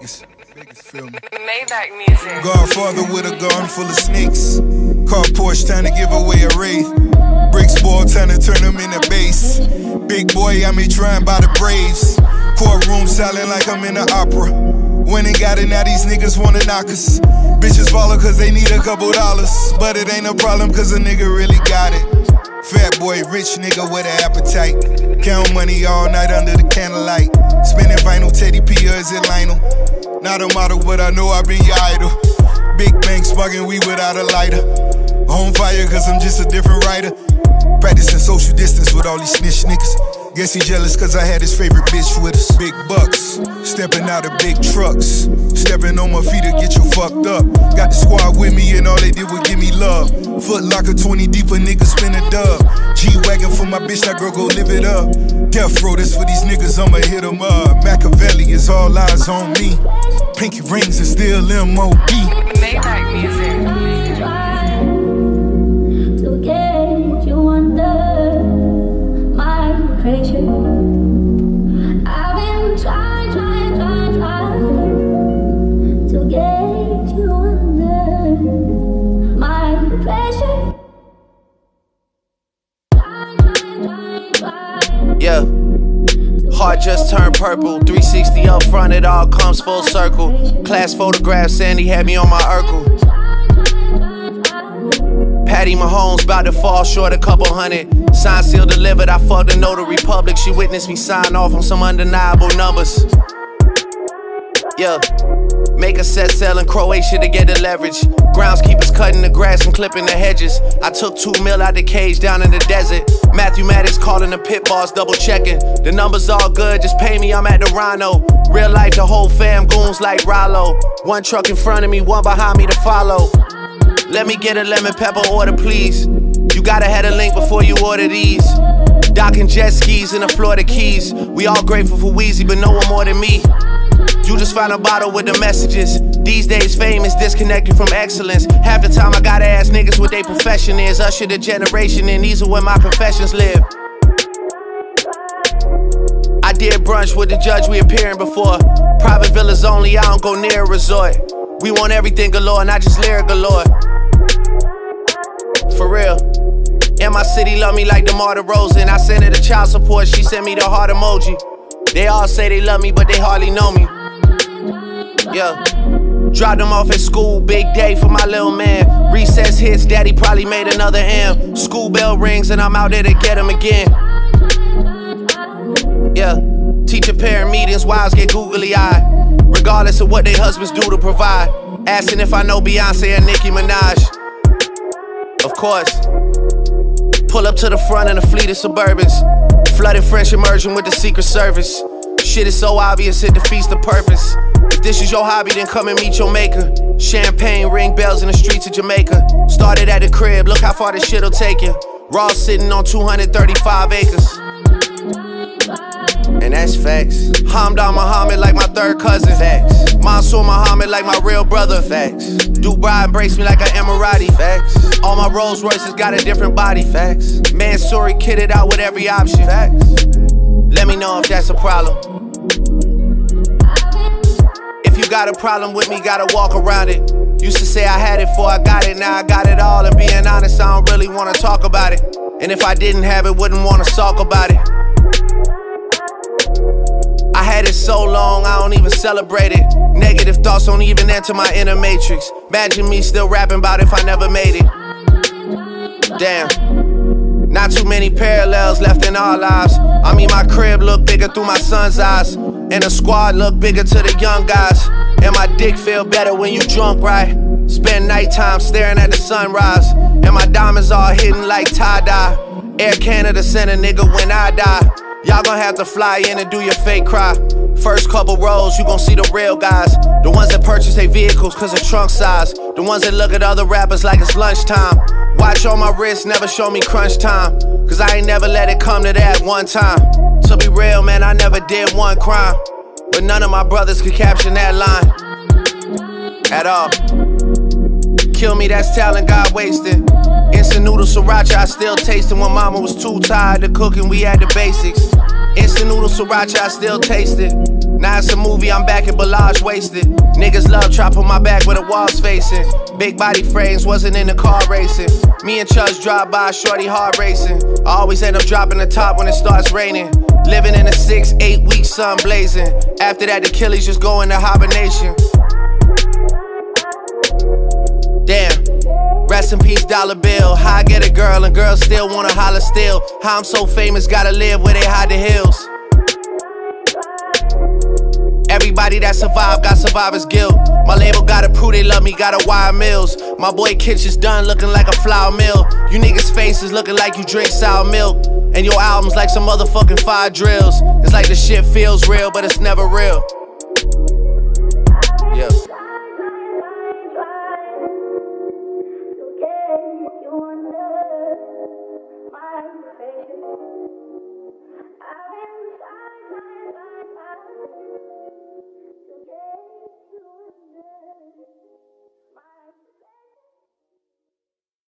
biggest, feel me? Maybach music. Godfather with a garden full of snakes. Car Porsche trying to give away a wraith. Bricks ball trying to turn them into base. Big boy, I me trying by the Braves. Courtroom silent like I'm in an opera. When ain't got it, now these niggas wanna knock us. Bitches follow cause they need a couple dollars. But it ain't a problem cause a nigga really got it. Fat boy, rich nigga with an appetite. Count money all night under the candlelight. Spinning vinyl, Teddy P or is it Lionel? Not a model, but I know I've been your idol. Big bang sparking weed without a lighter. On fire cause I'm just a different writer. Practicing social distance with all these snitch niggas. Guess he jealous cause I had his favorite bitch with us. Big bucks, stepping out of big trucks. Stepping on my feet to get you fucked up. Got the squad with me and all they did was give me love. Foot locker 20 deep, a nigga spin a dub. G-Wagon for my bitch, that girl go live it up. Death row, this for these niggas, I'ma hit them up. Machiavelli is all eyes on me. Pinky rings and still M.O.B. Maybach music. To get you under my pressure, I've been trying to get you under my pressure. Yeah. Heart just turned purple, 360 up front, it all comes full circle. Class photograph, Sandy had me on my Urkel. Patty Mahomes bout to fall short a couple hundred. Sign seal delivered, I fucked the notary public. She witnessed me sign off on some undeniable numbers. Yeah. Make a set sail in Croatia to get the leverage. Groundskeepers cutting the grass and clipping the hedges. I took 2 mil out the cage down in the desert. Matthew Maddox calling the pit boss, double checking. The numbers all good, just pay me, I'm at the Rhino. Real life, the whole fam goons like Rollo. One truck in front of me, one behind me to follow. Let me get a lemon pepper order, please. You gotta have a link before you order these. Docking jet skis in the Florida Keys. We all grateful for Weezy, but no one more than me. You just found a bottle with the messages. These days fame is disconnected from excellence. Half the time I gotta ask niggas what they profession is. Usher the generation and these are where my confessions live. I did brunch with the judge we appearing before. Private villas only, I don't go near a resort. We want everything galore, not just lyric galore. For real. And my city love me like DeMar DeRozan. I sent her the child support, she sent me the heart emoji. They all say they love me, but they hardly know me. Yeah. Dropped them off at school, big day for my little man. Recess hits, daddy probably made another M. School bell rings and I'm out there to get him again. Yeah. Teacher parent meetings, wives get googly eyed. Regardless of what their husbands do to provide. Asking if I know Beyonce and Nicki Minaj. Of course. Pull up to the front in a fleet of Suburbans. Flooded French immersion with the Secret Service. Shit is so obvious, it defeats the purpose. If this is your hobby, then come and meet your maker. Champagne, ring bells in the streets of Jamaica. Started at the crib, look how far this shit'll take you. Raw sitting on 235 acres. And that's facts. Hamdan Muhammad like my third cousin. Facts. Mansour Muhammad like my real brother. Facts. Dubai embraced me like an Emirati. Facts. All my Rolls Royces got a different body. Facts. Mansouri kitted out with every option. Facts. Let me know if that's a problem. If you got a problem with me, gotta walk around it. Used to say I had it before I got it, now I got it all. And being honest, I don't really wanna talk about it. And if I didn't have it, wouldn't wanna talk about it. I had it so long, I don't even celebrate it. Negative thoughts don't even enter my inner matrix. Imagine me still rapping about if I never made it. Damn. Not too many parallels left in our lives. I mean, my crib look bigger through my son's eyes. And the squad look bigger to the young guys. And my dick feel better when you drunk, right? Spend nighttime staring at the sunrise. And my diamonds all hidden like tie-dye. Air Canada sent a nigga when I die. Y'all gon' have to fly in and do your fake cry. First couple rows, you gon' see the real guys. The ones that purchase their vehicles cause of trunk size. The ones that look at other rappers like it's lunchtime. Watch on my wrist, never show me crunch time. Cause I ain't never let it come to that one time. To be real, man, I never did one crime. But none of my brothers could caption that line at all. Kill me, that's talent God wasted. Instant noodle sriracha, I still taste it. When mama was too tired to cook and we had the basics. Instant noodle sriracha, I still taste it. Now it's a movie, I'm back at Bellage wasted. Niggas love trap on my back where the walls facing. Big body frames, wasn't in the car racing. Me and Chuz drive by, shorty hard racing. I always end up dropping the top when it starts raining. Living in a 6-8 week sun blazing. After that, the Achilles just go into hibernation. Damn. Rest in peace, dollar bill. How I get a girl and girls still wanna holler still. How I'm so famous, gotta live where they hide the hills. Everybody that survived got survivor's guilt. My label gotta prove they love me, gotta wire mills. My boy Kitch is done looking like a flour mill. You niggas' faces looking like you drink sour milk. And your albums like some motherfucking fire drills. It's like the shit feels real, but it's never real. Yeah. I've been